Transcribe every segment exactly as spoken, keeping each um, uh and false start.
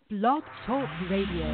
Blog Talk Radio.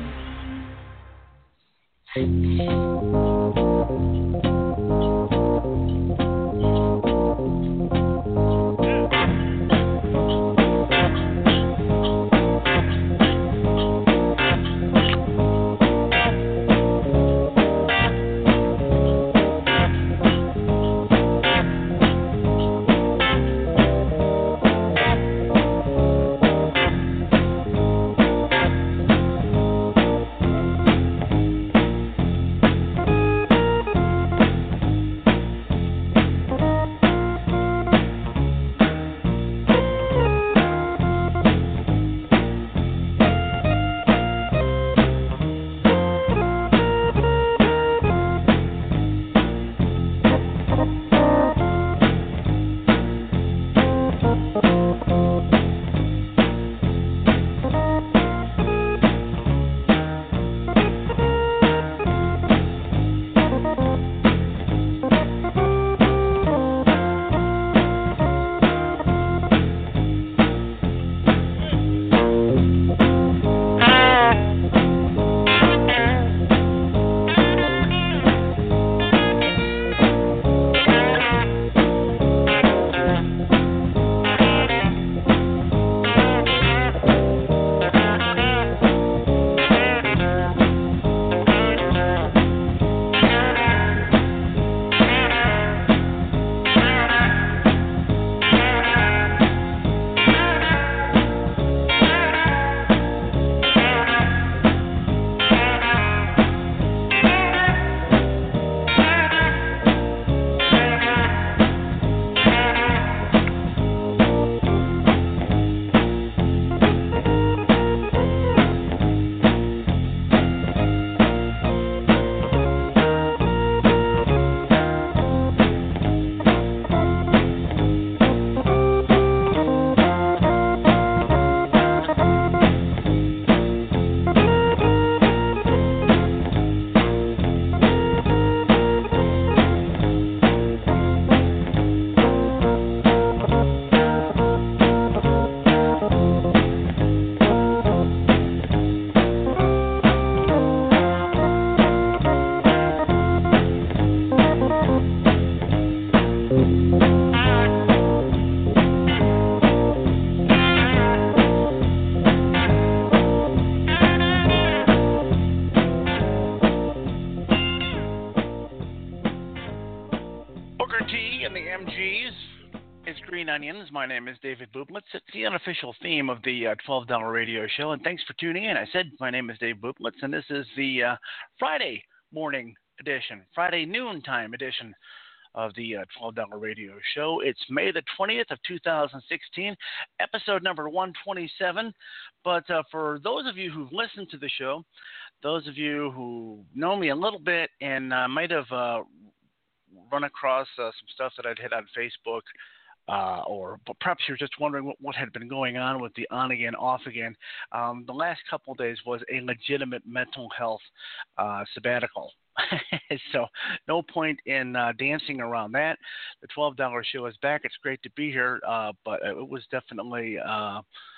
My name is David Bublitz. It's the unofficial theme of the uh, twelve dollar radio show, and thanks for tuning in. I said my name is Dave Bublitz, and this is the uh, Friday morning edition, Friday noontime edition of the uh, twelve dollar radio show. It's May the twentieth of two thousand sixteen, episode number one twenty-seven. But uh, for those of you who've listened to the show, those of you who know me a little bit and uh, might have uh, run across uh, some stuff that I'd hit on Facebook, Uh, or perhaps you're just wondering what, what had been going on with the on again, off again. Um, the last couple of days was a legitimate mental health uh, sabbatical. So no point in uh, dancing around that. The twelve dollar show is back. It's great to be here, uh, but it was definitely, uh,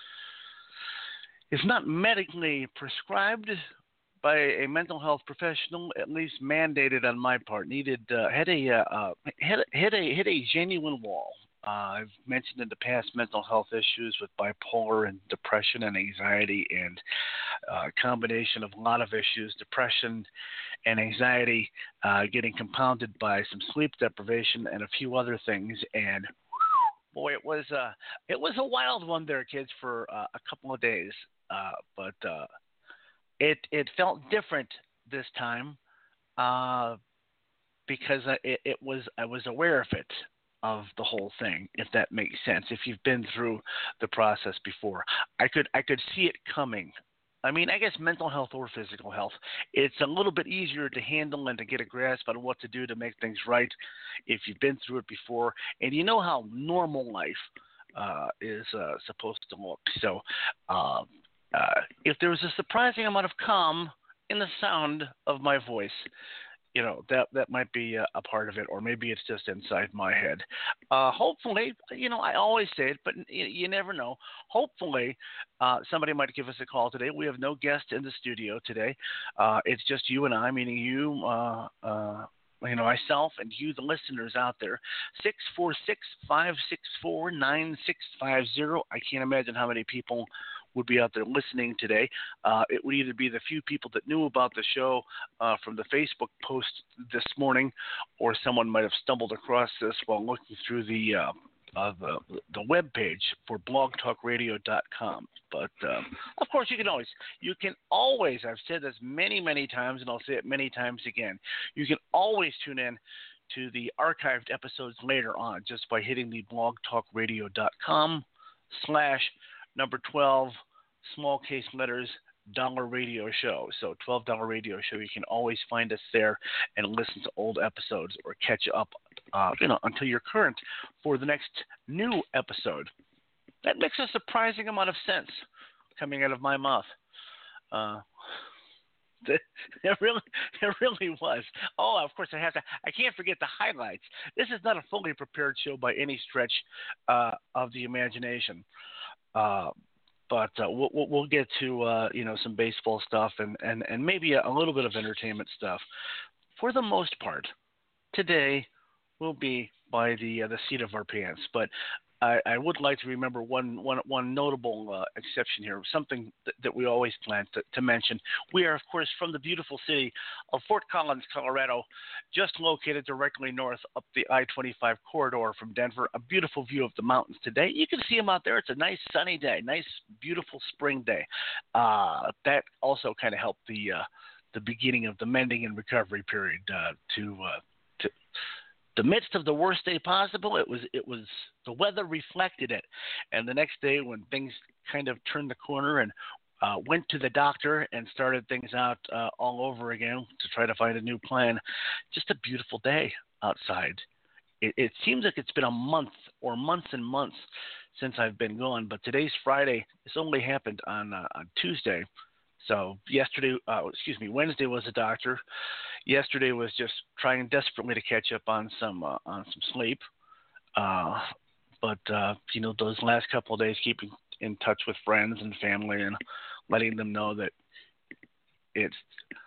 it's not medically prescribed by a mental health professional, at least mandated on my part. Needed, uh, had a, uh, hit, hit a, hit a genuine wall. Uh, I've mentioned in the past mental health issues with bipolar and depression and anxiety, and uh, a combination of a lot of issues, depression and anxiety uh, getting compounded by some sleep deprivation and a few other things. And boy, it was uh, it was a wild one there, kids, for uh, a couple of days. Uh, but uh, it it felt different this time uh, because it, it was I was aware of it. Of the whole thing, if that makes sense. If you've been through the process before, I could I could see it coming. I mean, I guess mental health or physical health, it's a little bit easier to handle and to get a grasp on what to do to make things right if you've been through it before and you know how normal life uh, is uh, supposed to look. So, uh, uh, if there was a surprising amount of calm in the sound of my voice, you know, that that might be a, a part of it, or maybe it's just inside my head. Uh, hopefully, you know, I always say it, but you, you never know. Hopefully, uh, somebody might give us a call today. We have no guest in the studio today. Uh, it's just you and I, meaning you, uh, uh, you know, myself and you, the listeners out there. Six four six five six four nine six five zero. I can't imagine how many people would be out there listening today. Uh, it would either be the few people that knew about the show uh, from the Facebook post this morning, or someone might have stumbled across this while looking through the uh, uh, the, the web page for blog talk radio dot com. But um, of course, you can always you can always I've said this many many times, and I'll say it many times again. You can always tune in to the archived episodes later on just by hitting the blog talk radio dot com slash number twelve, small case letters, dollar radio show. So twelve dollar radio show. You can always find us there and listen to old episodes or catch up, uh, you know, until you're current for the next new episode. That makes a surprising amount of sense coming out of my mouth. Uh, it really, it really was. Oh, of course, I have to. I can't forget the highlights. This is not a fully prepared show by any stretch uh, of the imagination. Uh, but uh, we'll, we'll get to uh, you know, some baseball stuff and, and, and maybe a, a little bit of entertainment stuff. For the most part, today will be by the uh, the seat of our pants. But I, I would like to remember one one one notable uh, exception here, something that, that we always plan to, to mention. We are, of course, from the beautiful city of Fort Collins, Colorado, just located directly north up the I twenty-five corridor from Denver. A beautiful view of the mountains today. You can see them out there. It's a nice sunny day, nice, beautiful spring day. Uh, that also kind of helped the uh, the beginning of the mending and recovery period uh, to uh, to the midst of the worst day possible. It was it was the weather reflected it, and the next day when things kind of turned the corner and uh, went to the doctor and started things out uh, all over again to try to find a new plan. Just a beautiful day outside. It, it seems like it's been a month or months and months since I've been gone, but today's Friday. This only happened on uh, on Tuesday. So yesterday, uh, excuse me, Wednesday was a doctor. Yesterday was just trying desperately to catch up on some uh, on some sleep. Uh, but uh, you know, those last couple of days, keeping in touch with friends and family and letting them know that it's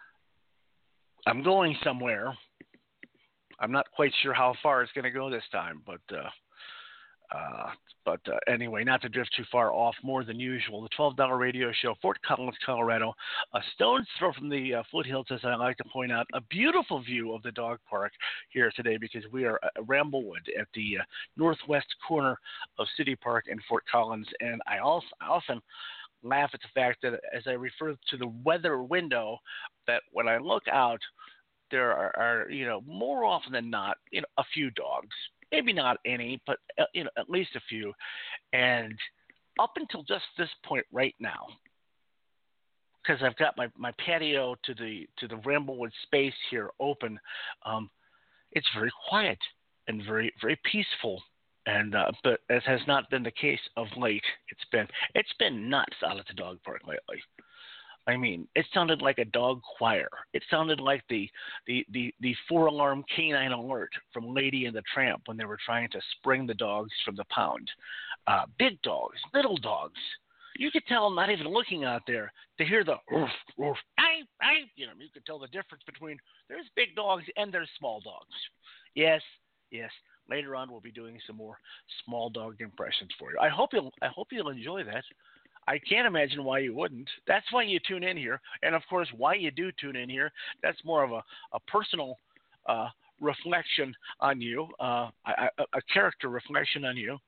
I'm going somewhere. I'm not quite sure how far it's going to go this time, but. Uh, Uh, but uh, anyway, not to drift too far off more than usual, the twelve dollar radio show, Fort Collins, Colorado, a stone's throw from the uh, foothills, as I like to point out, a beautiful view of the dog park here today because we are at Ramblewood at the uh, northwest corner of City Park in Fort Collins. And I also I often laugh at the fact that as I refer to the weather window, that when I look out, there are, are you know, more often than not, you know, a few dogs. Maybe not any, but uh, you know, at least a few. And up until just this point right now, because I've got my, my patio to the to the Ramblewood space here open, um, it's very quiet and very very peaceful. And uh, but as has not been the case of late, it's been it's been nuts out at the dog park lately. I mean, it sounded like a dog choir. It sounded like the the, the, the four-alarm canine alert from Lady and the Tramp when they were trying to spring the dogs from the pound. Uh, big dogs, little dogs. You could tell, not even looking out there, to hear the roof, roof, ay, ay, you know, you could tell the difference between there's big dogs and there's small dogs. Yes, yes. Later on, we'll be doing some more small dog impressions for you. I hope you'll I hope you'll enjoy that. I can't imagine why you wouldn't. That's why you tune in here. And, of course, why you do tune in here, that's more of a, a personal uh, reflection on you, uh, a, a character reflection on you.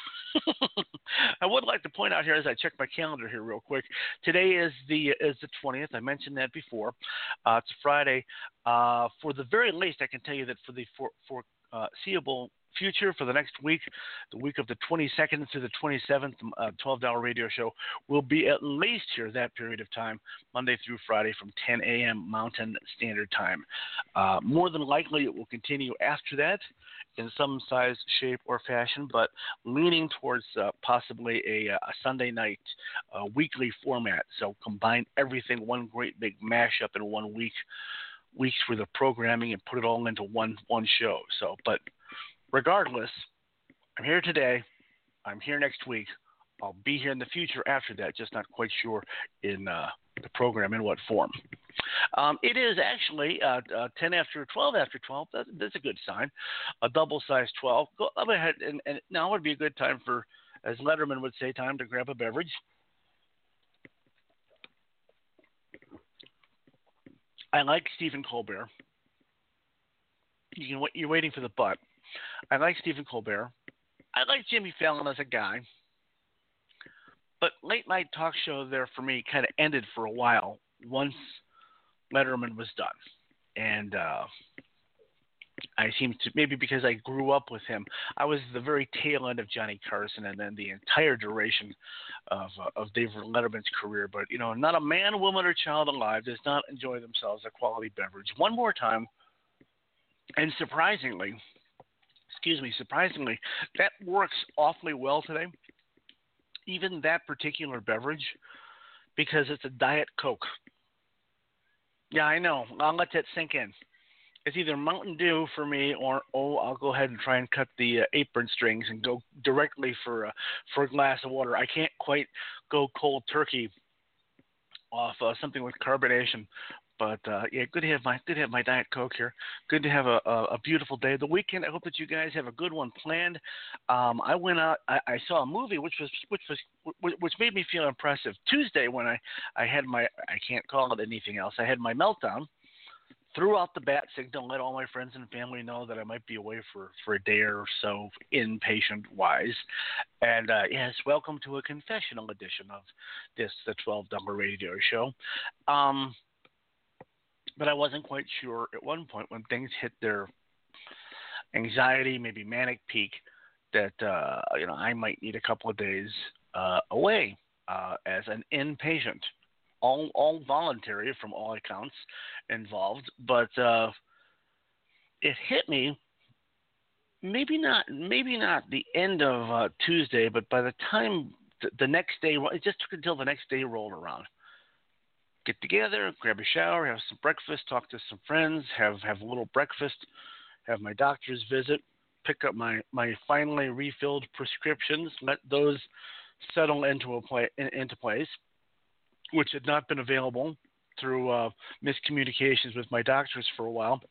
I would like to point out here as I check my calendar here real quick. Today is the is the twentieth. I mentioned that before. Uh, it's a Friday. Uh, for the very least, I can tell you that for the for, for uh, seeable future for the next week, the week of the twenty-second to the twenty-seventh, uh, twelve dollar radio show will be at least here that period of time, Monday through Friday from ten a.m. Mountain Standard Time. Uh, more than likely, it will continue after that in some size, shape, or fashion, but leaning towards uh, possibly a, a Sunday night uh, weekly format. So combine everything, one great big mashup in one week weeks worth of programming and put it all into one one show. So, but regardless, I'm here today. I'm here next week. I'll be here in the future after that, just not quite sure in uh, the program in what form. Um, it is actually uh, uh, ten after twelve after twelve. That, that's a good sign. A double-sized twelve. Go ahead, and, and now would be a good time for, as Letterman would say, time to grab a beverage. I like Stephen Colbert. You can, you're waiting for the but. I like Stephen Colbert. I like Jimmy Fallon as a guy. But late night talk show there for me kind of ended for a while once Letterman was done. And uh, I seem to, maybe because I grew up with him, I was the very tail end of Johnny Carson and then the entire duration of uh, of David Letterman's career. But, you know, not a man, woman, or child alive does not enjoy themselves a quality beverage. One more time, and surprisingly, excuse me, surprisingly, that works awfully well today. Even that particular beverage, because it's a Diet Coke. Yeah, I know. I'll let that sink in. It's either Mountain Dew for me, or oh, I'll go ahead and try and cut the uh, apron strings and go directly for uh, for a glass of water. I can't quite go cold turkey off uh, something with carbonation. But uh, yeah, good to have my good to have my Diet Coke here. Good to have a, a, a beautiful day. The weekend. I hope that you guys have a good one planned. Um, I went out. I, I saw a movie which was which was which made me feel impressive. Tuesday when I, I had my I can't call it anything else. I had my meltdown. Threw out the bat signal, let all my friends and family know that I might be away for, for a day or so, inpatient-wise. And, uh, yes, welcome to a confessional edition of this, the twelve dollar radio show. Um, but I wasn't quite sure at one point when things hit their anxiety, maybe manic peak, that, uh, you know, I might need a couple of days uh, away uh, as an inpatient. All, all voluntary from all accounts involved, but uh, it hit me. Maybe not, maybe not the end of uh, Tuesday, but by the time th- the next day, it just took until the next day rolled around. Get together, grab a shower, have some breakfast, talk to some friends, have have a little breakfast, have my doctor's visit, pick up my, my finally refilled prescriptions, let those settle into a play, into place, which had not been available through uh, miscommunications with my doctors for a while.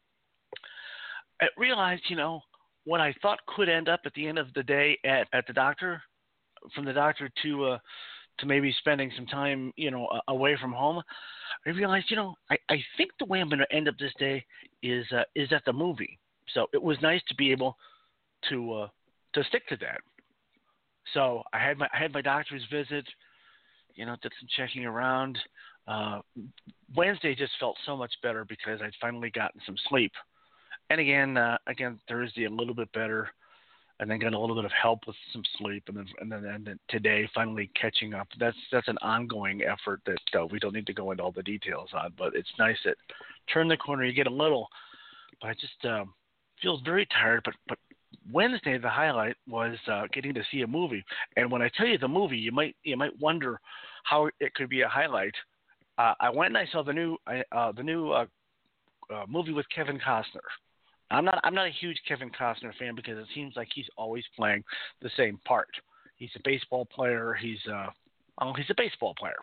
I realized, you know, what I thought could end up at the end of the day at, at the doctor, from the doctor to uh, to maybe spending some time, you know, uh, away from home, I realized, you know, I, I think the way I'm going to end up this day is uh, is at the movie. So it was nice to be able to uh, to stick to that. So I had my I had my doctor's visit. You know, did some checking around. Uh, Wednesday just felt so much better because I'd finally gotten some sleep. And again, uh, again Thursday a little bit better, and then got a little bit of help with some sleep, and then and then, and then today finally catching up. That's that's an ongoing effort that uh, we don't need to go into all the details on, but it's nice that turn the corner, you get a little. But I just uh, feels very tired. But but Wednesday the highlight was uh, getting to see a movie, and when I tell you the movie, you might you might wonder how it could be a highlight. Uh, I went and I saw the new uh, the new uh, uh, movie with Kevin Costner. I'm not I'm not a huge Kevin Costner fan because it seems like he's always playing the same part. He's a baseball player. He's uh oh he's a baseball player.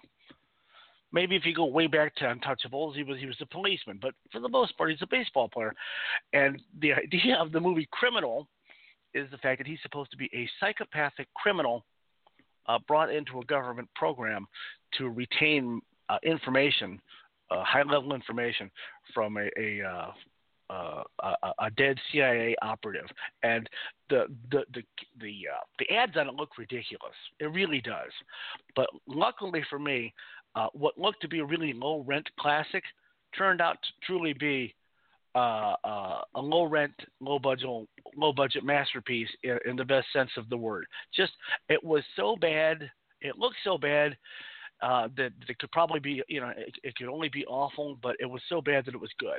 Maybe if you go way back to Untouchables, he was he was a policeman, but for the most part, he's a baseball player. And the idea of the movie Criminal is the fact that he's supposed to be a psychopathic criminal uh, brought into a government program to retain uh, information, uh, high-level information from a, a, uh, uh, a a dead C I A operative. And the the the the, uh, the ads on it look ridiculous. It really does. But luckily for me, uh, what looked to be a really low-rent classic turned out to truly be Uh, uh, a low rent, low budget, low budget masterpiece in, in the best sense of the word. Just it was so bad, it looked so bad uh, that, that it could probably be, you know, it, it could only be awful, but it was so bad that it was good.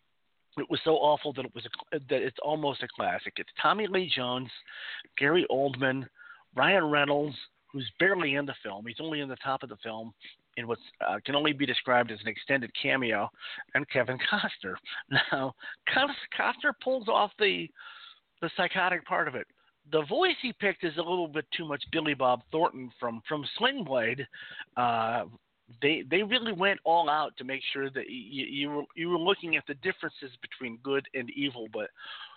It was so awful that it was a, that it's almost a classic. It's Tommy Lee Jones, Gary Oldman, Ryan Reynolds, who's barely in the film. He's only in the top of the film in what uh, can only be described as an extended cameo, and Kevin Costner. Now, Costner pulls off the the psychotic part of it. The voice he picked is a little bit too much Billy Bob Thornton from from Sling Blade. Uh, they they really went all out to make sure that you, you were you were looking at the differences between good and evil. But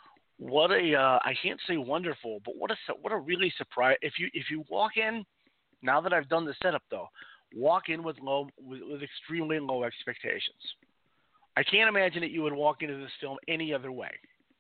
what a uh, I can't say wonderful, but what a what a really surprise. If you if you walk in, now that I've done the setup though, walk in with low with, with extremely low expectations. I can't imagine that you would walk into this film any other way.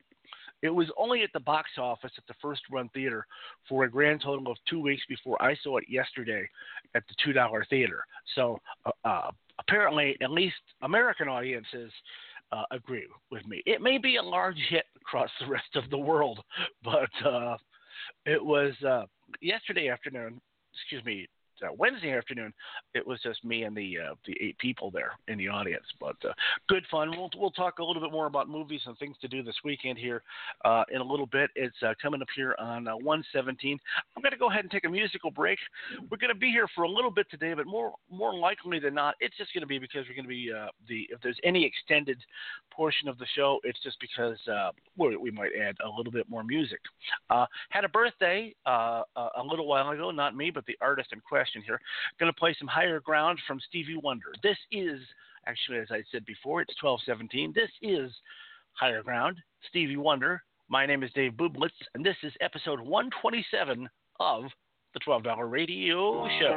It was only at the box office at the first run theater for a grand total of two weeks before I saw it yesterday at the two dollar theater. So uh, uh, apparently, at least American audiences uh, agree with me. It may be a large hit across the rest of the world, but uh, it was uh, yesterday afternoon, excuse me, Uh, Wednesday afternoon, it was just me and the uh, the eight people there in the audience. But uh, good fun. We'll we'll talk a little bit more about movies and things to do this weekend here uh, in a little bit. It's uh, coming up here on uh, one seventeen. I'm going to go ahead and take a musical break. We're going to be here for a little bit today, but more more likely than not, it's just going to be because we're going to be uh, the if there's any extended portion of the show, it's just because uh, we, we might add a little bit more music. Uh, had a birthday uh, a little while ago, not me, but the artist in question here. Going to play some Higher Ground from Stevie Wonder. This is, actually, as I said before, it's twelve seventeen. This is Higher Ground, Stevie Wonder. My name is Dave Bublitz, and this is episode one twenty-seven of the twelve dollar Radio Show.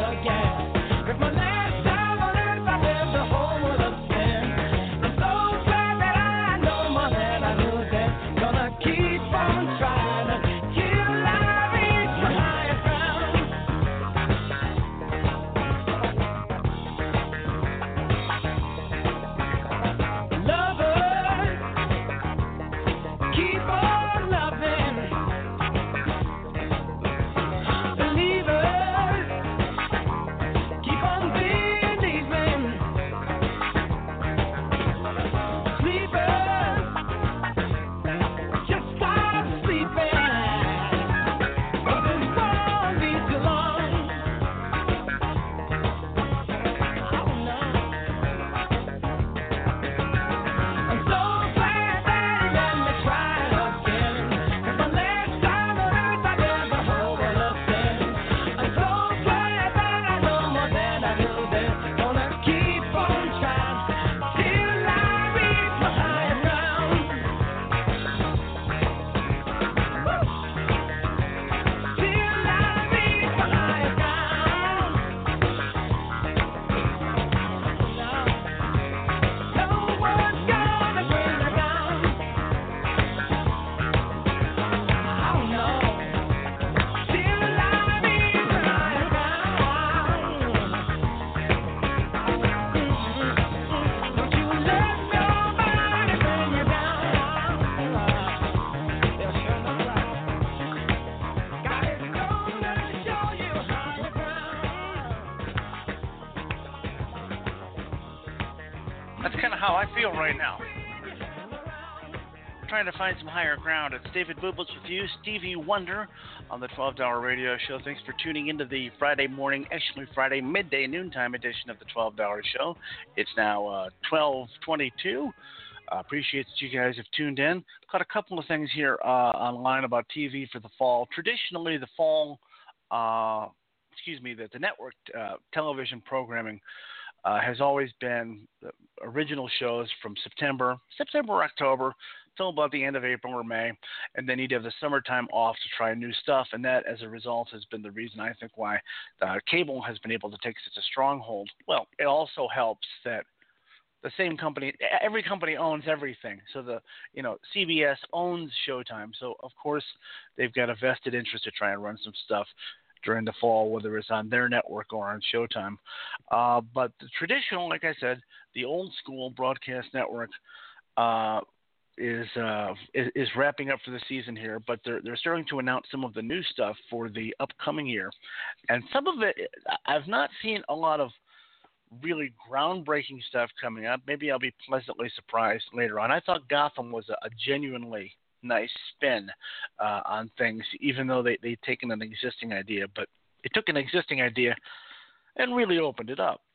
My last time on earth, I lived a whole other sin. I'm so glad how I feel right now. Trying to find some higher ground. It's David Bublitz with you, Stevie Wonder, on the twelve Hour Radio Show. Thanks for tuning into the Friday morning, actually Friday midday noontime edition of the twelve Hour Show. It's now uh, twelve twenty-two. Uh, appreciate that you guys have tuned in. Got a couple of things here uh, online about T V for the fall. Traditionally, the fall, uh, excuse me, the, the network uh, television programming uh, has always been original shows from September, September or October, till about the end of April or May, and then you'd have the summertime off to try new stuff, and that, as a result, has been the reason, I think, why uh, cable has been able to take such a stronghold. Well, it also helps that the same company, every company owns everything. So the, you know, C B S owns Showtime, so of course they've got a vested interest to try and run some stuff during the fall, whether it's on their network or on Showtime. Uh, but the traditional, like I said, the old school broadcast network uh, is, uh, is is wrapping up for the season here, but they're they're starting to announce some of the new stuff for the upcoming year, and some of it I've not seen a lot of really groundbreaking stuff coming up. Maybe I'll be pleasantly surprised later on. I thought Gotham was a, a genuinely nice spin uh, on things, even though they they'd taken an existing idea, but it took an existing idea and really opened it up.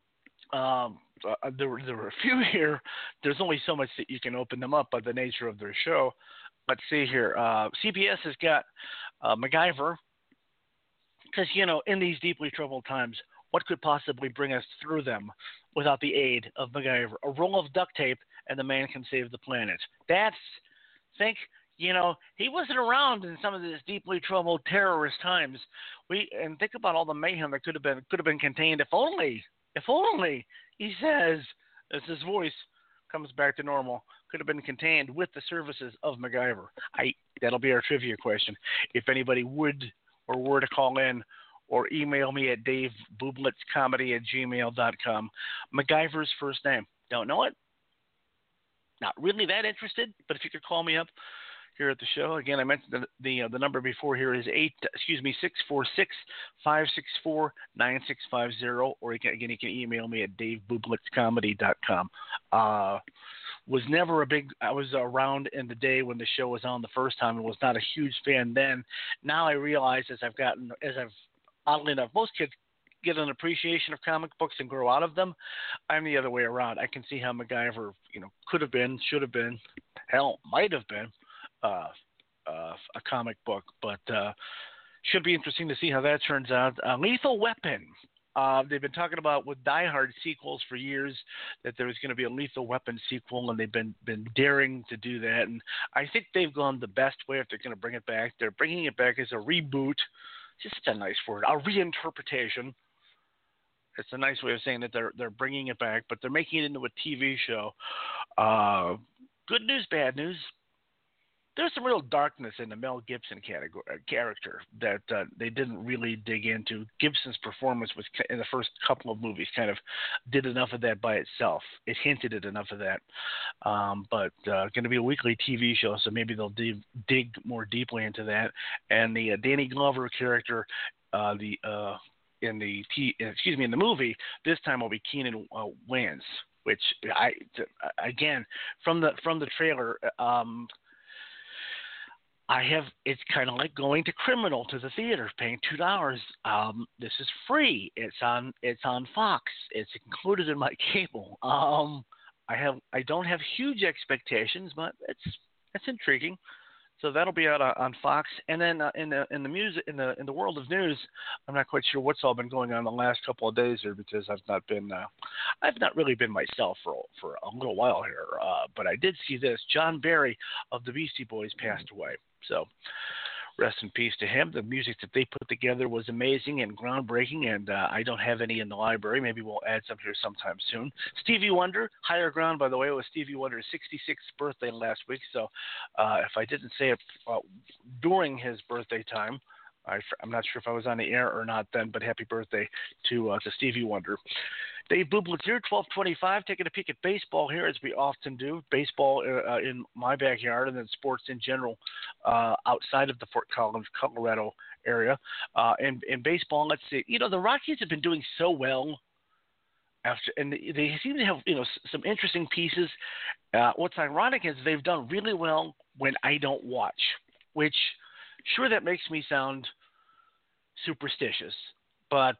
Um, uh, there, were, there were a few here. There's only so much that you can open them up by the nature of their show. Let's see here. Uh, C B S has got uh, MacGyver, because, you know, in these deeply troubled times, what could possibly bring us through them without the aid of MacGyver? A roll of duct tape and the man can save the planet. That's, think, you know, he wasn't around in some of these deeply troubled terrorist times. We and think about all the mayhem that could have been could have been contained if only. If only, he says, as his voice comes back to normal, could have been contained with the services of MacGyver. I that'll be our trivia question. If anybody would or were to call in or email me at davebublitzcomedy at gmail dot com. MacGyver's first name. Don't know it? Not really that interested, but if you could call me up here at the show. Again, I mentioned the the, uh, the number before here is eight. Excuse me, six four six five six four nine six five zero, or you can, again you can email me at davebublitzcomedy dot com. Uh, was never a big. I was around in the day when the show was on the first time, and was not a huge fan then. Now I realize as I've gotten, as I've oddly enough, most kids get an appreciation of comic books and grow out of them. I'm the other way around. I can see how MacGyver, you know, could have been, should have been, hell, might have been uh, uh, a comic book, but uh, should be interesting to see how that turns out. Uh, Lethal Weapon. Uh, they've been talking about with Die Hard sequels for years that there was going to be a Lethal Weapon sequel, and they've been, been daring to do that. And I think they've gone the best way if they're going to bring it back. They're bringing it back as a reboot. Just a nice word, a reinterpretation. It's a nice way of saying that they're they're bringing it back, but they're making it into a T V show. Uh, good news, bad news. There's some real darkness in the Mel Gibson category, uh, character that uh, they didn't really dig into. Gibson's performance was in the first couple of movies kind of did enough of that by itself. It hinted at enough of that, um, but uh, going to be a weekly T V show, so maybe they'll dig, dig more deeply into that. And the uh, Danny Glover character, uh, the uh, in the T, excuse me, in the movie, this time will be Keenan uh, Wayans, which I again from the from the trailer. Um, I have. It's kind of like going to Criminal to the theater, paying two dollars. Um, this is free. It's on. It's on Fox. It's included in my cable. Um, I have. I don't have huge expectations, but it's it's intriguing. So that'll be out on Fox. And then uh, in the in the music in the in the world of news, I'm not quite sure what's all been going on the last couple of days here because I've not been. Uh, I've not really been myself for for a little while here. Uh, but I did see this. John Barry of the Beastie Boys passed away. So rest in peace to him. The music that they put together was amazing and groundbreaking, and uh, I don't have any in the library. Maybe we'll add some here sometime soon. Stevie Wonder, Higher Ground, by the way, it was Stevie Wonder's sixty-sixth birthday last week, so uh, if I didn't say it uh, during his birthday time, I, I'm not sure if I was on the air or not then, but happy birthday to uh, to Stevie Wonder. Dave Bublitz here, twelve twenty-five, taking a peek at baseball here, as we often do. Baseball uh, in my backyard, and then sports in general uh, outside of the Fort Collins, Colorado area. Uh, and in baseball, let's see. You know, the Rockies have been doing so well After and they they seem to have you know s- some interesting pieces. Uh, what's ironic is they've done really well when I don't watch, which sure that makes me sound superstitious, but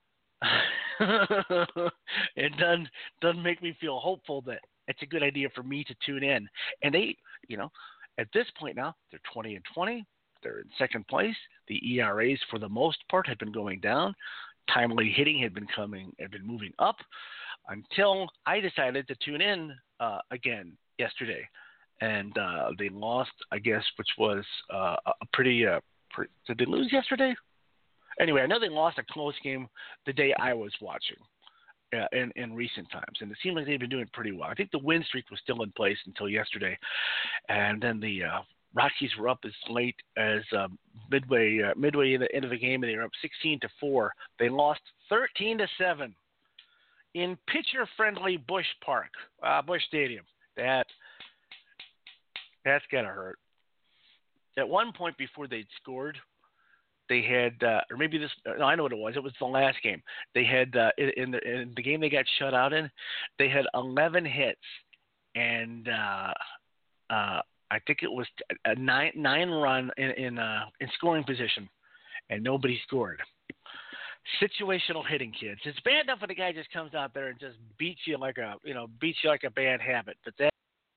it doesn't doesn't make me feel hopeful that it's a good idea for me to tune in. And they, you know, at this point now they're twenty and twenty. They're in second place. The E R As for the most part had been going down. Timely hitting had been coming had been moving up until I decided to tune in uh, again yesterday, and uh, they lost, I guess, which was uh, a pretty. Uh, pre- did they lose yesterday? Anyway, I know they lost a close game the day I was watching uh, in in recent times, and it seemed like they've been doing pretty well. I think the win streak was still in place until yesterday, and then the uh, Rockies were up as late as uh, midway uh, midway in the end of the game, and they were up sixteen to four. They lost thirteen to seven in pitcher-friendly Bush Park, uh, Bush Stadium. That that's gotta hurt. At one point before they'd scored, they had, uh, or maybe this, no, I know what it was. It was the last game. They had, uh, in, in, the, in the game they got shut out in, they had eleven hits, and uh, uh, I think it was a nine nine run in in, uh, in scoring position, and nobody scored. Situational hitting, kids. It's bad enough when the guy just comes out there and just beats you like a, you know, beats you like a bad habit, but that.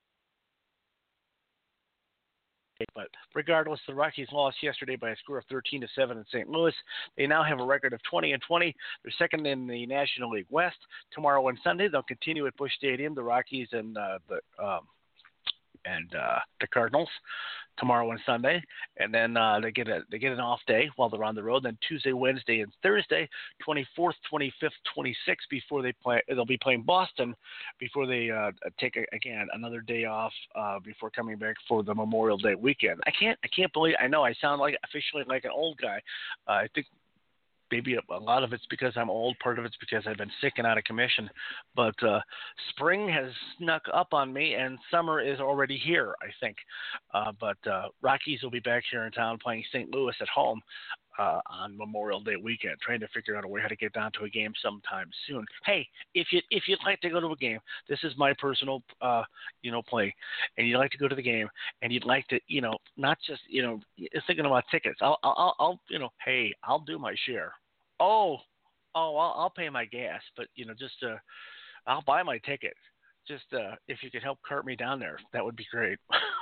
But regardless, the Rockies lost yesterday by a score of thirteen to seven in Saint Louis. They now have a record of twenty and twenty. They're second in the National League West. Tomorrow and Sunday, they'll continue at Busch Stadium. The Rockies and uh, the um, and uh, the Cardinals tomorrow and Sunday, and then uh, they get a they get an off day while they're on the road. Then Tuesday, Wednesday, and Thursday, twenty-fourth, twenty-fifth, twenty-sixth, before they play, they'll be playing Boston before they uh, take a, again another day off uh, before coming back for the Memorial Day weekend. I can't I can't believe I know I sound like officially like an old guy. Uh, I think maybe a, a lot of it's because I'm old. Part of it's because I've been sick and out of commission. But uh, spring has snuck up on me, and summer is already here, I think. Uh, but uh, Rockies will be back here in town playing Saint Louis at home uh, on Memorial Day weekend, trying to figure out a way how to get down to a game sometime soon. Hey, if you if you'd like to go to a game, this is my personal uh, you know play, and you'd like to go to the game, and you'd like to you know not just you know thinking about tickets. I'll I'll, I'll you know hey I'll do my share. Oh, oh, I'll, I'll pay my gas, but you know, just uh, I'll buy my ticket. Just uh, if you could help cart me down there, that would be great.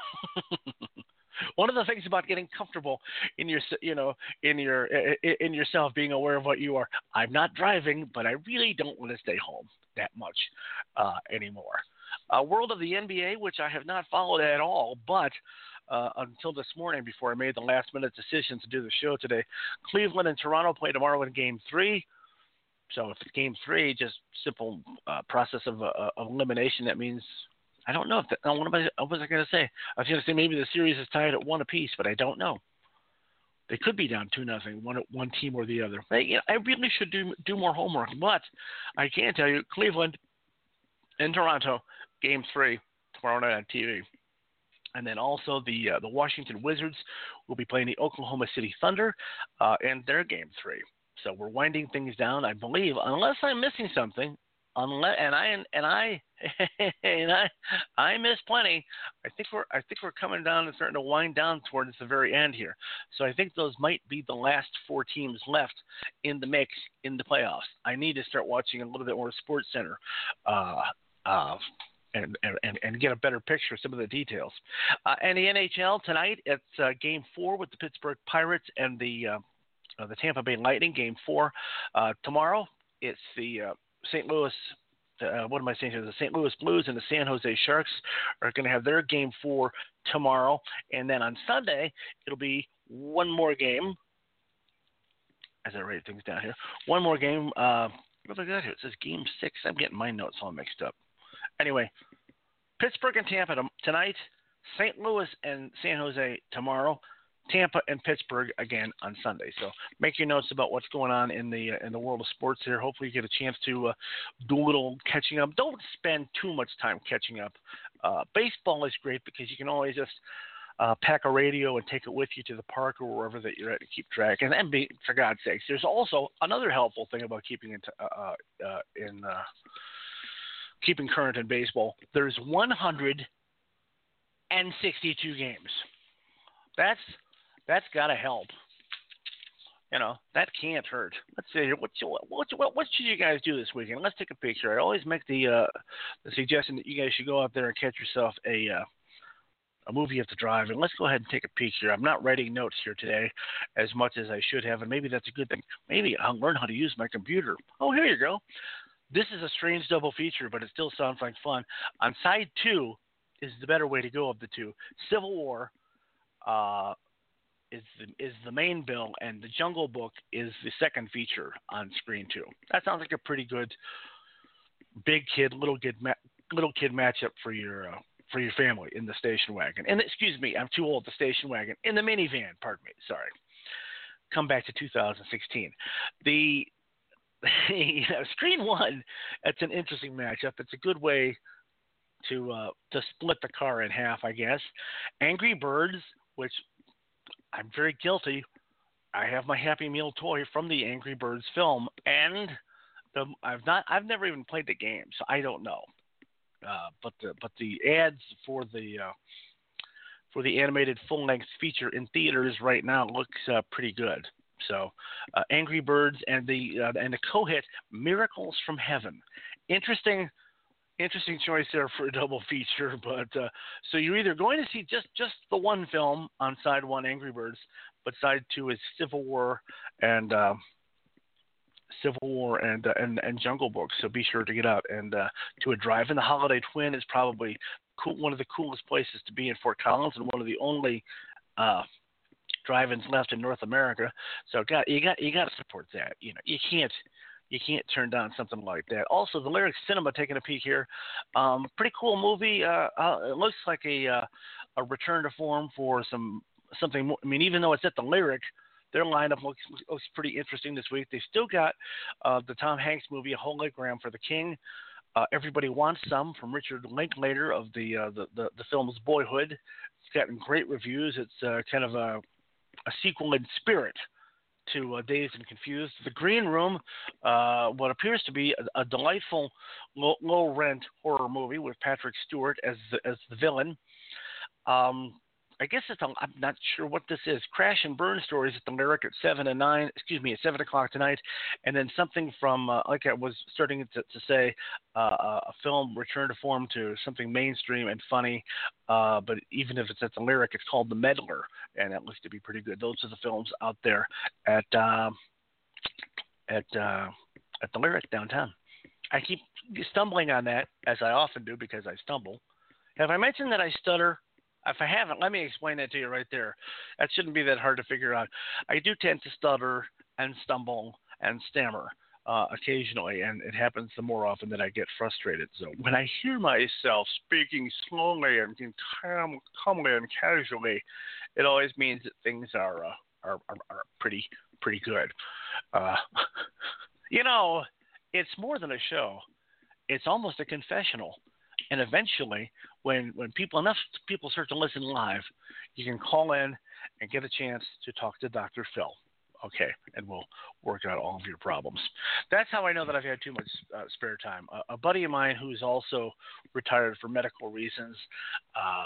One of the things about getting comfortable in your, you know, in your in yourself, being aware of what you are. I'm not driving, but I really don't want to stay home that much uh, anymore. Uh, world of the N B A, which I have not followed at all, but uh, until this morning before I made the last minute decision to do the show today. Cleveland and Toronto play tomorrow in Game Three. So if it's Game Three, just simple uh, process of, uh, of elimination. That means I don't know if that, uh, what, am I, what was I going to say? I was going to say maybe the series is tied at one apiece, but I don't know. They could be down two nothing, one one team or the other. Hey, you know, I really should do do more homework, but I can tell you, Cleveland and Toronto, Game Three tomorrow night on T V. And then also the uh, the Washington Wizards will be playing the Oklahoma City Thunder uh, in their Game Three. So we're winding things down, I believe, unless I'm missing something. Unless and I and I and I I miss plenty. I think we're I think we're coming down and starting to wind down towards the very end here. So I think those might be the last four teams left in the mix in the playoffs. I need to start watching a little bit more Sports Center. Uh, uh, And, and, and get a better picture of some of the details. Uh, and the N H L tonight, it's uh, Game Four with the Pittsburgh Pirates and the uh, uh, the Tampa Bay Lightning. Game Four uh, tomorrow. It's the uh, Saint Louis. Uh, what am I saying here? The Saint Louis Blues and the San Jose Sharks are going to have their Game Four tomorrow, and then on Sunday it'll be one more game. As I write things down here, one more game. Uh, what have I got here? It says Game Six. I'm getting my notes all mixed up. Anyway, Pittsburgh and Tampa tonight, Saint Louis and San Jose tomorrow, Tampa and Pittsburgh again on Sunday. So make your notes about what's going on in the uh, in the world of sports here. Hopefully you get a chance to uh, do a little catching up. Don't spend too much time catching up. Uh, baseball is great because you can always just uh, pack a radio and take it with you to the park or wherever that you're at to keep track. And then, be, for God's sakes, there's also another helpful thing about keeping in, uh, uh, in uh, keeping current in baseball. There's one hundred sixty-two games. That's that's gotta help. You know, that can't hurt. Let's see here. What, what, what, what should you guys do this weekend? Let's take a picture. I always make the uh, the suggestion that you guys should go out there and catch yourself a uh, a movie you have to drive. And let's go ahead and take a peek here. I'm not writing notes here today as much as I should have, and maybe that's a good thing. Maybe I'll learn how to use my computer. Oh, here you go. This is a strange double feature, but it still sounds like fun. On side two is the better way to go of the two. Civil War uh, is the, is the main bill, and The Jungle Book is the second feature on screen two. That sounds like a pretty good big kid, little kid, ma- little kid matchup for your uh, for your family in the station wagon. And excuse me, I'm too old. The station wagon in the minivan. Pardon me. Sorry. Come back to two thousand sixteen. The you know, screen one. That's an interesting matchup. It's a good way to uh, to split the car in half, I guess. Angry Birds, which I'm very guilty. I have my Happy Meal toy from the Angry Birds film, and the, I've not, I've never even played the game, so I don't know. Uh, but the but the ads for the uh, for the animated full length feature in theaters right now looks uh, pretty good. So, uh, Angry Birds and the uh, and the co-hit Miracles from Heaven. Interesting. Interesting choice there for a double feature, but uh, so you're either going to see just, just the one film on side one, Angry Birds, but side two is Civil War and uh, Civil War and, uh, and and Jungle Book. So be sure to get out and uh, to a drive-in. The Holiday Twin is probably cool, one of the coolest places to be in Fort Collins, and one of the only uh, drive-ins left in North America. So got you got you got to support that. You know, you can't. You can't turn down something like that. Also, the Lyric Cinema, taking a peek here. Um, pretty cool movie. Uh, uh, it looks like a uh, a return to form for some something more. I mean, even though it's at the Lyric, their lineup looks looks pretty interesting this week. They still got uh, the Tom Hanks movie, A Hologram for the King. Uh, Everybody Wants Some from Richard Linklater of the, uh, the the the film's Boyhood. It's gotten great reviews. It's uh, kind of a a sequel in spirit to uh, Dazed and Confused. The Green Room, uh, what appears to be a, a delightful low, low-rent horror movie with Patrick Stewart as the, as the villain. Um, I guess it's a, I'm not sure what this is. Crash and Burn Stories at the Lyric at seven and nine. Excuse me, at seven o'clock tonight, and then something from uh, like I was starting to, to say, uh, a film return to form to something mainstream and funny. Uh, but even if it's at the Lyric, it's called The Meddler, and that looks to be pretty good. Those are the films out there at uh, at uh, at the Lyric downtown. I keep stumbling on that, as I often do, because I stumble. Have I mentioned that I stutter? If I haven't, let me explain that to you right there. That shouldn't be that hard to figure out. I do tend to stutter and stumble and stammer uh, occasionally, and it happens the more often that I get frustrated. So when I hear myself speaking slowly and calm, calmly and casually, it always means that things are uh, are, are, are pretty pretty good. Uh, you know, it's more than a show. It's almost a confessional. And eventually, when when people enough people start to listen live, you can call in and get a chance to talk to Doctor Phil. Okay, and we'll work out all of your problems. That's how I know that I've had too much uh, spare time. Uh, a buddy of mine who's also retired for medical reasons uh,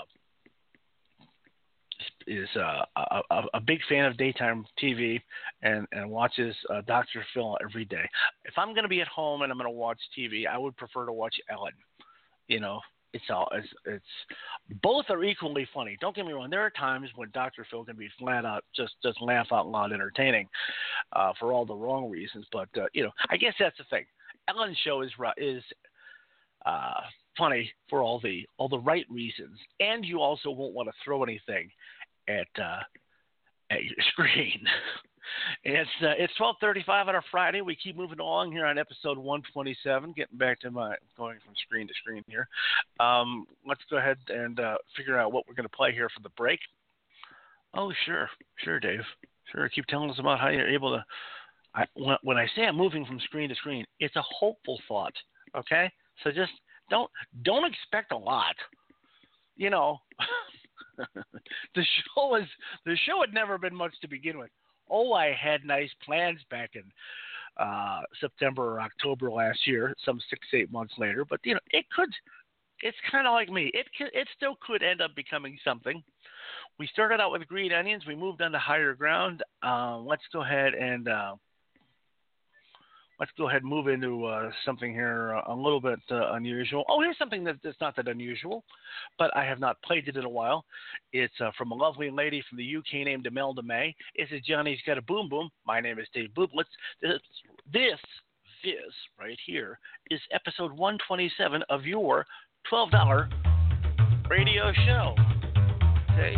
is uh, a, a, a big fan of daytime T V and, and watches uh, Doctor Phil every day. If I'm going to be at home and I'm going to watch T V, I would prefer to watch Ellen. You know, it's all it's, it's both are equally funny. Don't get me wrong. There are times when Doctor Phil can be flat out just just laugh out loud entertaining uh, for all the wrong reasons. But uh, you know, I guess that's the thing. Ellen's show is is uh, funny for all the all the right reasons, and you also won't want to throw anything at uh, at your screen. It's uh, it's twelve thirty-five on a Friday. We keep moving along here on episode one twenty-seven. Getting back to my going from screen to screen here. Um, let's go ahead and uh, figure out what we're going to play here for the break. Oh, sure, sure, Dave. Sure, keep telling us about how you're able to. I, when, when I say I'm moving from screen to screen, it's a hopeful thought. Okay, so just don't don't expect a lot. You know. the show is the show had never been much to begin with. Oh, I had nice plans back in uh, September or October last year, some six eight months later. But you know, it could. It's kind of like me. It could, it still could end up becoming something. We started out with green onions. We moved on to higher ground. Uh, let's go ahead and. Uh, Let's go ahead and move into uh, something here uh, a little bit uh, unusual. Oh, here's something that, that's not that unusual, but I have not played it in a while. It's uh, from a lovely lady from the U K named Imelda May. This is Johnny's Got a Boom Boom. My name is Dave Bublitz. This, this, this right here is episode one twenty-seven of your twelve dollar radio show. Okay?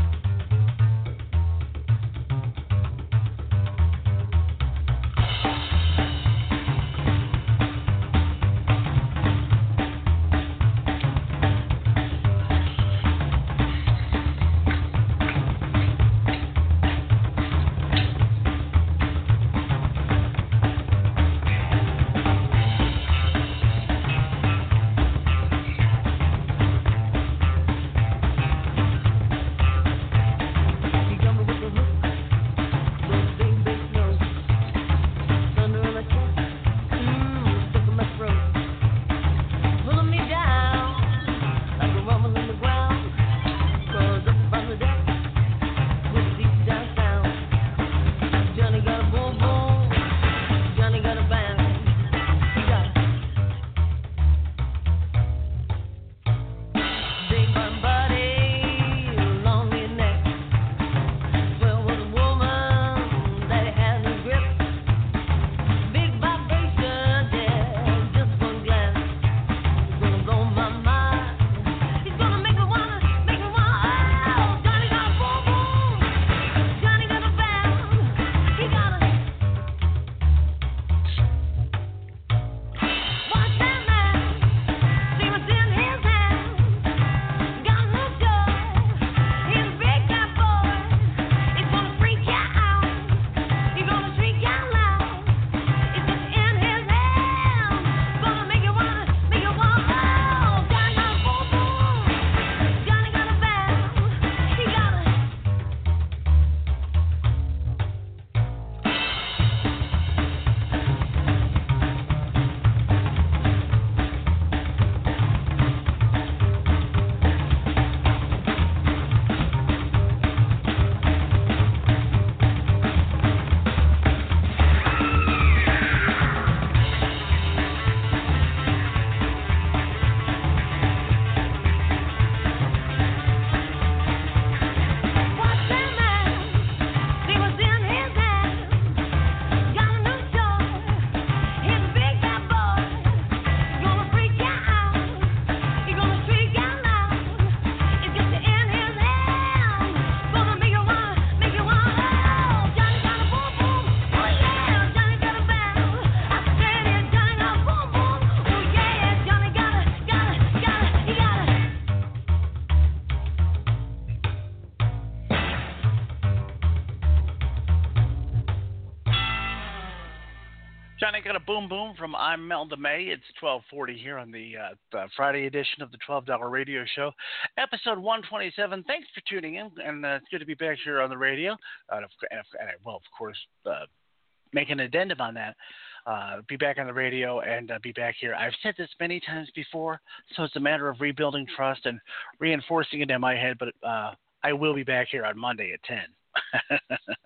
Johnny Got a Boom Boom from I'm Imelda May. It's twelve forty here on the, uh, the Friday edition of the twelve dollar radio show, episode one twenty-seven. Thanks for tuning in, and uh, it's good to be back here on the radio. Uh, and, and I will, of course, uh, make an addendum on that. Uh, be back on the radio and uh, be back here. I've said this many times before, so it's a matter of rebuilding trust and reinforcing it in my head, but uh, I will be back here on Monday at ten.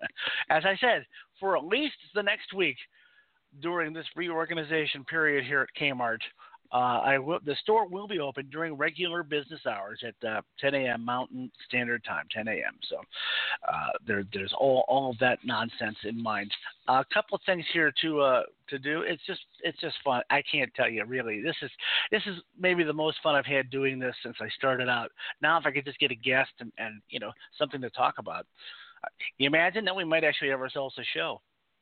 As I said, for at least the next week, during this reorganization period here at Kmart, uh, I will, the store will be open during regular business hours at uh, ten a.m. Mountain Standard Time, ten a.m. So uh, there, there's all, all of that nonsense in mind. A uh, couple of things here to uh, to do. It's just it's just fun. I can't tell you really. This is this is maybe the most fun I've had doing this since I started out. Now, if I could just get a guest and, and you know something to talk about, uh, you imagine that we might actually have ourselves a show.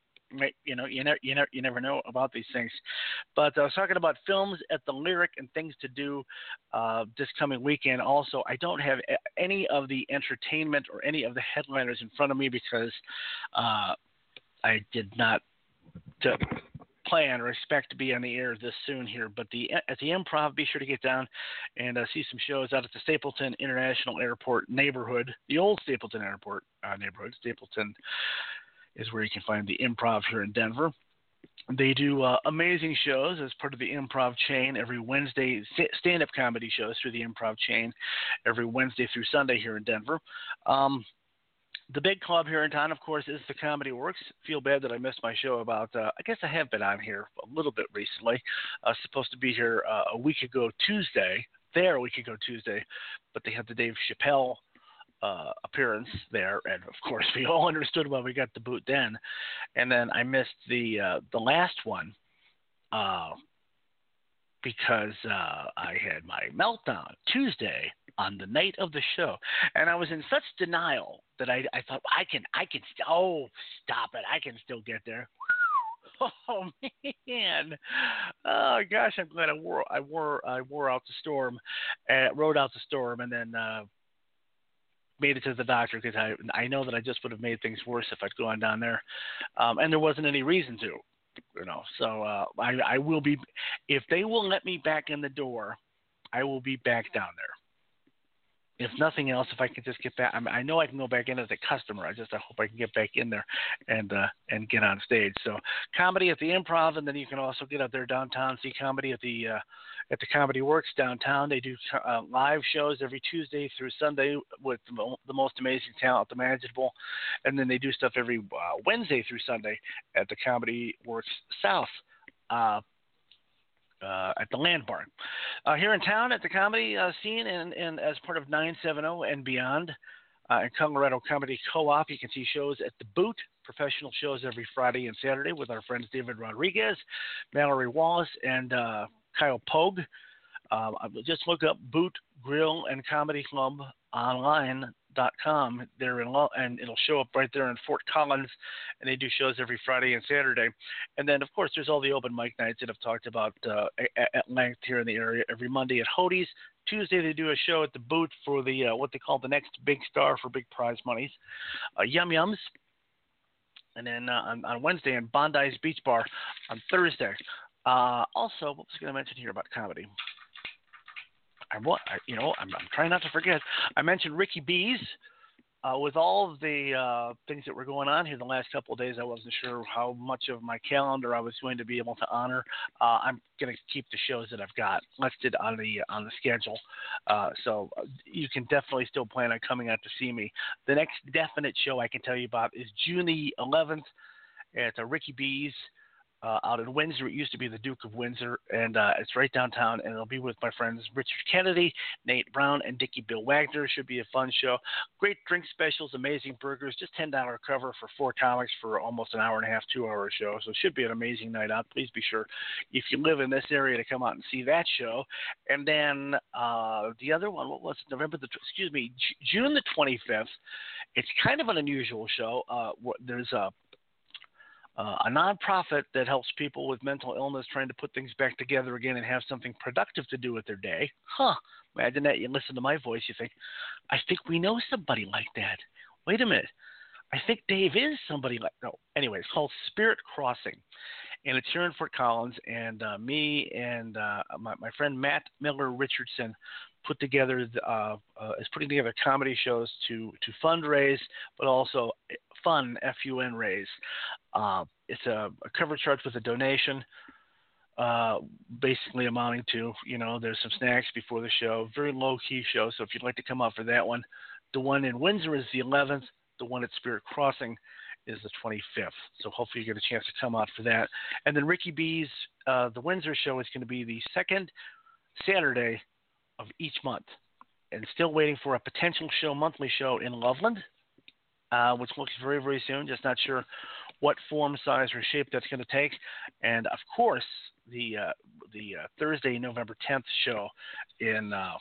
You know, you never, you never, you never know about these things. But I was talking about films at the Lyric and things to do uh, this coming weekend. Also, I don't have any of the entertainment or any of the headliners in front of me because uh, I did not to plan or expect to be on the air this soon here. But the at the Improv, be sure to get down and uh, see some shows out at the Stapleton International Airport neighborhood, the old Stapleton Airport uh, neighborhood. Stapleton is where you can find the Improv here in Denver. They do uh, amazing shows as part of the Improv chain every Wednesday, stand-up comedy shows through the Improv chain every Wednesday through Sunday here in Denver. Um, the big club here in town, of course, is the Comedy Works. Feel bad that I missed my show about, uh, I guess I have been on here a little bit recently. I was supposed to be here uh, a week ago Tuesday, there a week ago Tuesday, but they had the Dave Chappelle Uh, appearance there, and of course we all understood why we got the boot then. And then I missed the uh, the last one uh, because uh, I had my meltdown Tuesday on the night of the show, and I was in such denial that I, I thought I can I can st- oh stop it I can still get there. Oh man! Oh gosh, I'm glad I wore I wore I wore out the storm, uh, rode out the storm, and then. Uh, made it to the doctor because I I know that I just would have made things worse if I'd gone down there, um, and there wasn't any reason to, you know. So uh, I I will be, if they will let me back in the door, I will be back down there. If nothing else, if I can just get back, I, mean, I know I can go back in as a customer. I just I hope I can get back in there and uh, and get on stage. So comedy at the Improv, and then you can also get out there downtown, see comedy at the uh, at the Comedy Works downtown. They do uh, live shows every Tuesday through Sunday with the, the most amazing talent imaginable, and then they do stuff every uh, Wednesday through Sunday at the Comedy Works South. Uh, Uh, at the Land Barn. Uh, here in town at the comedy uh, scene and, and as part of nine seventy and beyond uh, in Colorado Comedy Co-op, you can see shows at the Boot, professional shows every Friday and Saturday with our friends David Rodriguez, Mallory Wallace, and uh, Kyle Pogue. Um, just look up Boot Grill and Comedy Club online dot com there in and it'll show up right there in Fort Collins, and they do shows every Friday and Saturday. And then of course there's all the open mic nights that I've talked about uh, at length here in the area. Every Monday at Hody's, Tuesday they do a show at the Boot for the uh, what they call the next big star for big prize monies, uh, Yum Yums. And then uh, on, on Wednesday in Bondi's Beach Bar on Thursday. Uh, also, what was I going to mention here about comedy? I want, you know, I'm, I'm trying not to forget. I mentioned Ricky B's. Uh, with all of the uh, things that were going on here the last couple of days, I wasn't sure how much of my calendar I was going to be able to honor. Uh, I'm going to keep the shows that I've got listed on the on the schedule, uh, so you can definitely still plan on coming out to see me. The next definite show I can tell you about is June the eleventh at uh, Ricky B's. Uh, out in Windsor. It used to be the Duke of Windsor, and uh, it's right downtown, and it'll be with my friends Richard Kennedy, Nate Brown, and Dickie Bill Wagner. Should be a fun show. Great drink specials, amazing burgers, just ten dollars cover for four comics for almost an hour and a half, two-hour show. So it should be an amazing night out. Please be sure, if you live in this area, to come out and see that show. And then uh, the other one, what was it? November the, excuse me, J- June the twenty-fifth. It's kind of an unusual show. Uh, there's a Uh, a nonprofit that helps people with mental illness trying to put things back together again and have something productive to do with their day. Huh. Imagine that. You listen to my voice, you think, I think we know somebody like that. Wait a minute. I think Dave is somebody like – no. Anyway, it's called Spirit Crossing, and it's here in Fort Collins. And uh, me and uh, my, my friend Matt Miller Richardson put together – uh, uh, is putting together comedy shows to, to fundraise, but also fun, F U N raise. Uh, it's a, a cover charge with a donation, uh, basically amounting to, you know, there's some snacks before the show, very low-key show, so if you'd like to come out for that one. The one in Windsor is the eleventh. The one at Spirit Crossing is the twenty-fifth, so hopefully you get a chance to come out for that. And then Ricky B's, uh, the Windsor show is going to be the second Saturday of each month, and still waiting for a potential show, monthly show in Loveland, uh, which looks very, very soon. Just not sure what form, size, or shape that's going to take. And, of course, the uh, the uh, Thursday, November tenth show in uh,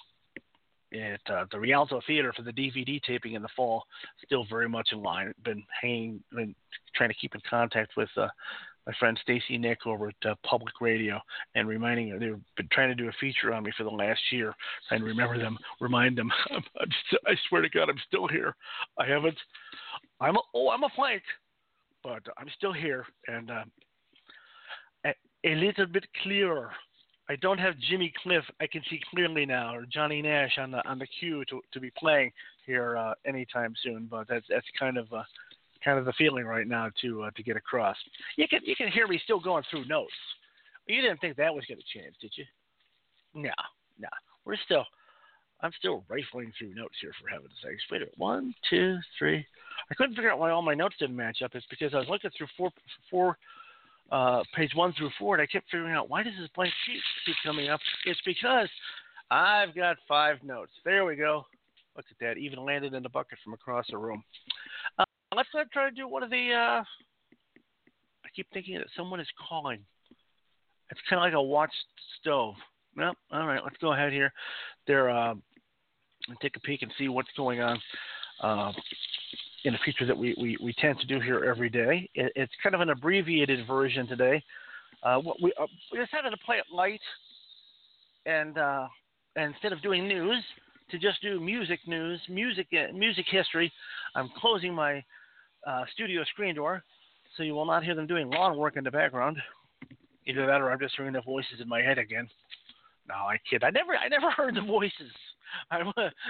at uh, the Rialto Theater for the D V D taping in the fall, still very much in line. Been hanging, been trying to keep in contact with uh, my friend Stacy Nick over at uh, Public Radio, and reminding her they've been trying to do a feature on me for the last year, and remember them, remind them. I'm, I'm st- I swear to God, I'm still here. I haven't. I'm a, oh, I'm a flank, but I'm still here, and uh, a little bit clearer. I don't have Jimmy Cliff. I can see clearly now, or Johnny Nash on the on the queue to to be playing here uh, anytime soon. But that's that's kind of uh, kind of the feeling right now to uh, to get across. You can you can hear me still going through notes. You didn't think that was going to change, did you? No, no. We're still. I'm still rifling through notes here, for heaven's sakes. Wait a minute. One, two, three. I couldn't figure out why all my notes didn't match up. It's because I was looking through four four. Uh, page one through four, and I kept figuring out, why does this blank sheet keep coming up? It's because I've got five notes. There we go. Look at that. Even landed in the bucket from across the room. Uh, let's not try to do one of the, uh, I keep thinking that someone is calling. It's kind of like a watch stove. Well, all right, let's go ahead here. There, uh, take a peek and see what's going on. Uh, in a feature that we, we, we tend to do here every day. It, it's kind of an abbreviated version today. Uh, what we, uh, we decided to play it light, and, uh, and instead of doing news, to just do music news, music uh, music history. I'm closing my uh, studio screen door, so you will not hear them doing lawn work in the background. Either that, or I'm just hearing the voices in my head again. No, I kid. I never I never heard the voices. I,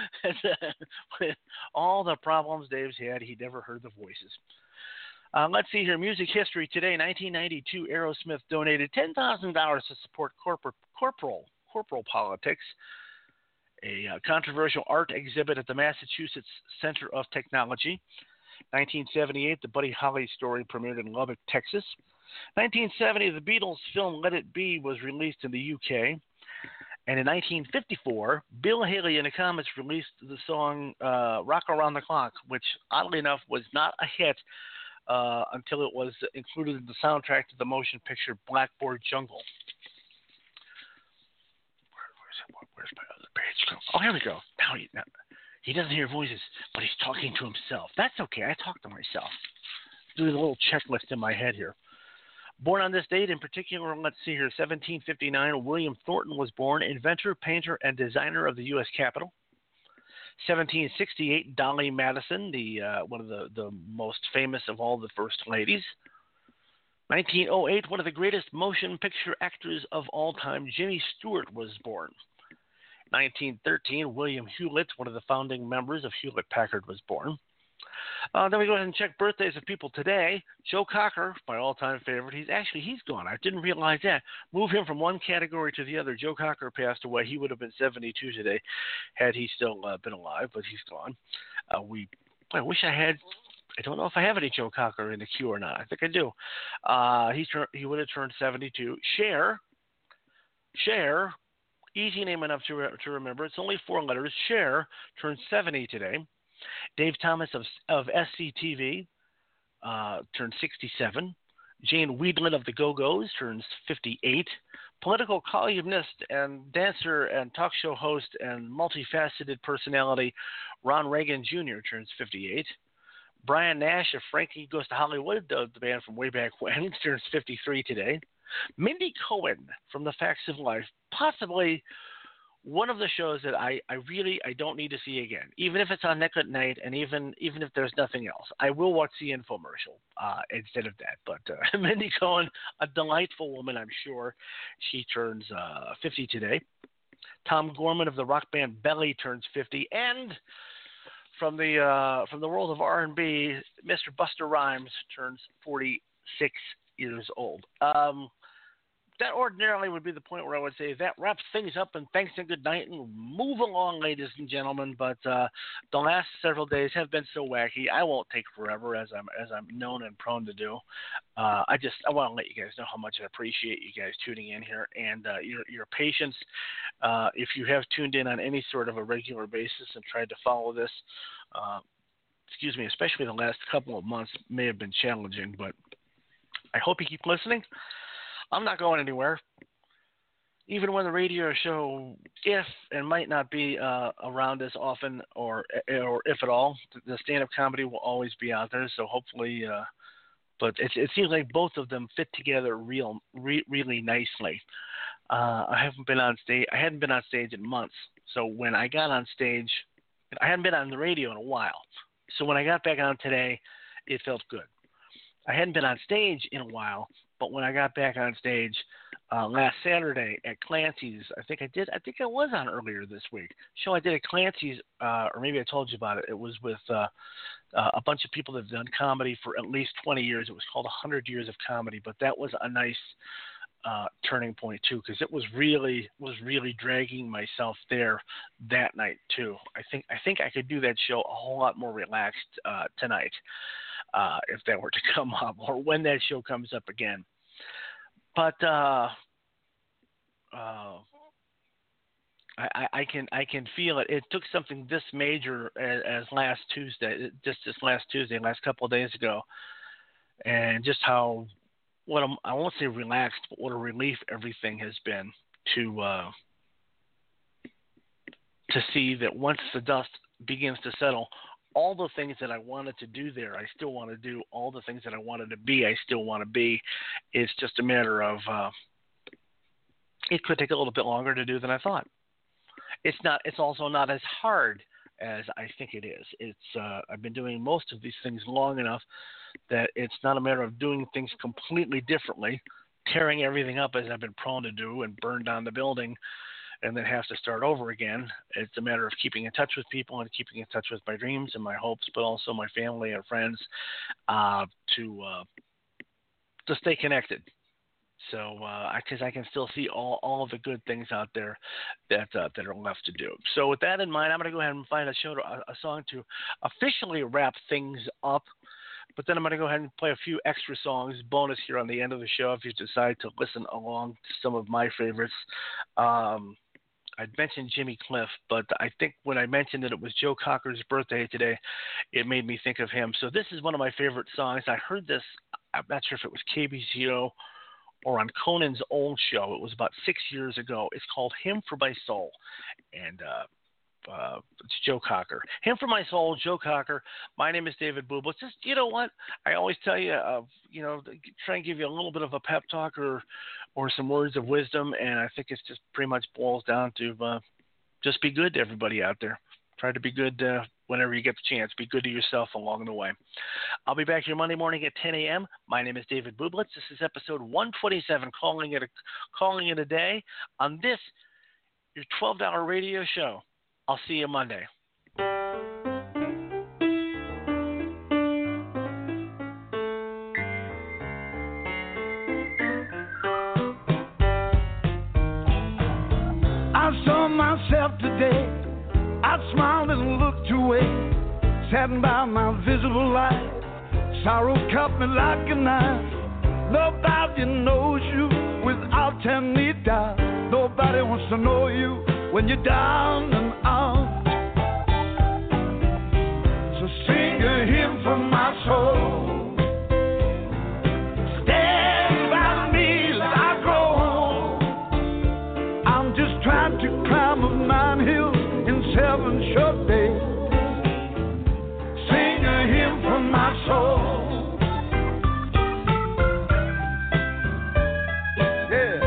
with all the problems Dave's had, he never heard the voices. Uh, let's see here. Music history today. nineteen ninety-two, Aerosmith donated ten thousand dollars to support corporate, corporal, corporal politics, a uh, controversial art exhibit at the Massachusetts Center of Technology. nineteen seventy-eight, the Buddy Holly story premiered in Lubbock, Texas. nineteen seventy, the Beatles film Let It Be was released in the U K. And in nineteen fifty-four, Bill Haley and the Comets released the song uh, Rock Around the Clock, which, oddly enough, was not a hit uh, until it was included in the soundtrack to the motion picture Blackboard Jungle. Where, where's, it, where's my other page? Oh, here we go. Now he, now, he doesn't hear voices, but he's talking to himself. That's okay. I talk to myself. Doing a little checklist in my head here. Born on this date in particular, let's see here, seventeen fifty-nine, William Thornton was born, inventor, painter, and designer of the U S Capitol. seventeen sixty-eight, Dolly Madison, the uh, one of the, the most famous of all the first ladies. nineteen oh eight, one of the greatest motion picture actors of all time, Jimmy Stewart, was born. nineteen thirteen, William Hewlett, one of the founding members of Hewlett-Packard, was born. Uh, then we go ahead and check birthdays of people today. Joe Cocker, my all-time favorite. He's actually, he's gone. I didn't realize that. Move him from one category to the other. Joe Cocker passed away. He would have been seventy-two today had he still uh, been alive, but he's gone. Uh, we, I wish I had, I don't know if I have any Joe Cocker in the queue or not. I think I do. Uh, he, tur- he would have turned seventy-two. Cher, Cher, easy name enough to, re- to remember. It's only four letters. Cher turned seventy today. Dave Thomas of, of S C T V uh, turned sixty-seven. Jane Weedland of the Go-Go's turns fifty-eight. Political columnist and dancer and talk show host and multifaceted personality Ron Reagan Junior turns fifty-eight. Brian Nash of Frankie Goes to Hollywood, the, the band from way back when, turns fifty-three today. Mindy Cohen from The Facts of Life, possibly one of the shows that I, I really I don't need to see again, even if it's on Nick at Night, and even even if there's nothing else, I will watch the infomercial uh, instead of that. But uh, Mindy Cohen, a delightful woman, I'm sure. She turns uh, fifty today. Tom Gorman of the rock band Belly turns fifty, and from the uh, from the world of R and B, Mister Buster Rhymes turns forty-six years old. Um, That ordinarily would be the point where I would say that wraps things up, and thanks and good night, and move along, ladies and gentlemen. But uh, the last several days have been so wacky. I won't take forever, as I'm as I'm known and prone to do. Uh, I just I want to let you guys know how much I appreciate you guys tuning in here and uh, your your patience. Uh, if you have tuned in on any sort of a regular basis and tried to follow this, uh, excuse me, especially the last couple of months may have been challenging, but I hope you keep listening. I'm not going anywhere. Even when the radio show, if and might not be uh, around as often or or if at all, the stand-up comedy will always be out there. So hopefully, uh, but it, it seems like both of them fit together real, re, really nicely. Uh, I haven't been on stage. I hadn't been on stage in months. So when I got on stage, I hadn't been on the radio in a while. So when I got back on today, it felt good. I hadn't been on stage in a while. but when I got back on stage uh, last Saturday at Clancy's, I think I did. I think I was on earlier this week. Show I did at Clancy's, uh, or maybe I told you about it. It was with uh, uh, a bunch of people that have done comedy for at least twenty years. It was called one hundred Years of Comedy, but that was a nice uh, turning point too, because it was really was really dragging myself there that night too. I think I think I could do that show a whole lot more relaxed uh, tonight uh, if that were to come up, or when that show comes up again. But uh, uh, I, I can I can feel it. It took something this major as, as last Tuesday, just this last Tuesday, last couple of days ago, and just how what I'm, I won't say relaxed, but what a relief everything has been to uh, to see that once the dust begins to settle, all the things that I wanted to do there, I still want to do. All the things that I wanted to be, I still want to be. It's just a matter of uh, it could take a little bit longer to do than I thought. It's not. It's also not as hard as I think it is. It's. Uh, I've been doing most of these things long enough that it's not a matter of doing things completely differently, tearing everything up as I've been prone to do and burn down the building, and then have to start over again. It's a matter of keeping in touch with people and keeping in touch with my dreams and my hopes, but also my family and friends uh, to uh, to stay connected. So, because uh, I can still see all, all of the good things out there that uh, that are left to do. So, with that in mind, I'm going to go ahead and find a show, to, a, a song to officially wrap things up. But then I'm going to go ahead and play a few extra songs, bonus here on the end of the show, if you decide to listen along to some of my favorites. Um, I'd mentioned Jimmy Cliff, but I think when I mentioned that it was Joe Cocker's birthday today, it made me think of him. So this is one of my favorite songs. I heard this, I'm not sure if it was K B C O or on Conan's old show. It was about six years ago. It's called Hymn for My Soul. And uh, uh, it's Joe Cocker. Hymn for My Soul, Joe Cocker. My name is David Bubel. Just, you know what? I always tell you, uh, you know, try and give you a little bit of a pep talk or or some words of wisdom. And I think it's just pretty much boils down to uh, just be good to everybody out there. Try to be good uh, whenever you get the chance. Be good to yourself along the way. I'll be back here Monday morning at ten a.m. My name is David Bublitz. This is episode one twenty-seven, calling it a, calling it a day on this, your twelve dollar radio show. I'll see you Monday. I saw myself today. I smiled and looked away, saddened by my visible light. Sorrow cut me like a knife. Nobody knows you without any doubt. Nobody wants to know you when you're down and out. So sing a hymn for my soul. Stand by me as I grow old. I'm just trying to climb up nine hills in seven short days. Sing a hymn for my soul. Yeah.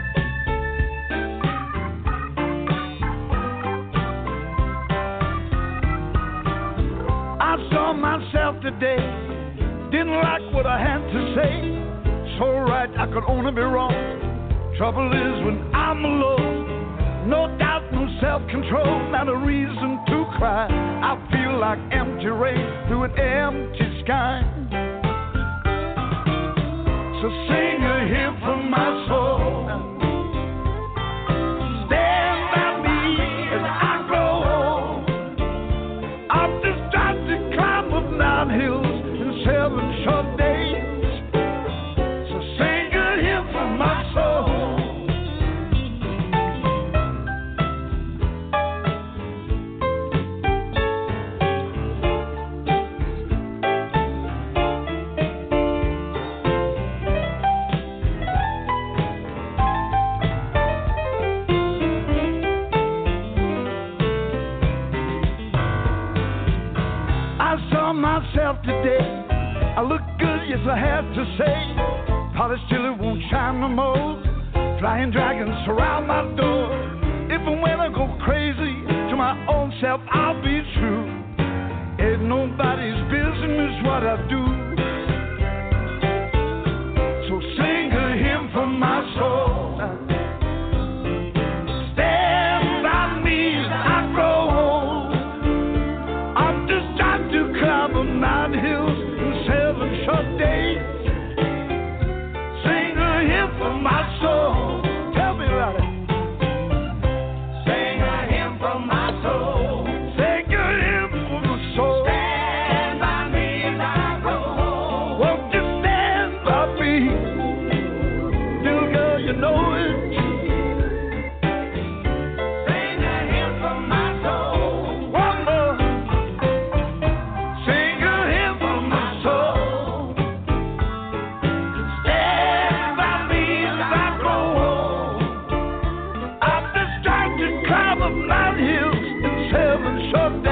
I saw myself today, didn't like what I had to say. So right, I could only be wrong. Trouble is when I'm alone. No doubt, no self-control, not a reason to cry. I feel like empty rain through an empty sky. So sing a hymn for my soul. Stand by me as I grow old. I'm just trying to climb up nine hills in seven short days. So sing a hymn for my soul. Myself today, I look good, yes I have to say. Polished till it won't shine no more. Flying dragons surround my door. If and when I go crazy, to my own self I'll be true. Ain't nobody's business what I do. So sing shut down.